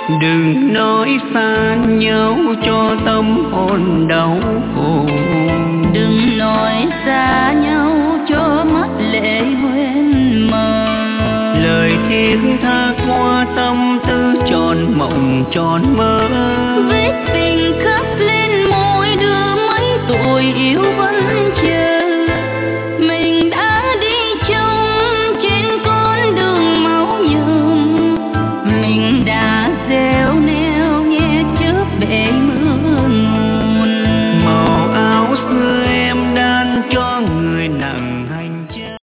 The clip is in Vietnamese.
Đừng nói xa nhau cho tâm hồn đau khổ. Đừng nói xa nhau cho mắt lệ quên mờ. Lời thiết tha qua tâm tư tròn mộng tròn mơ.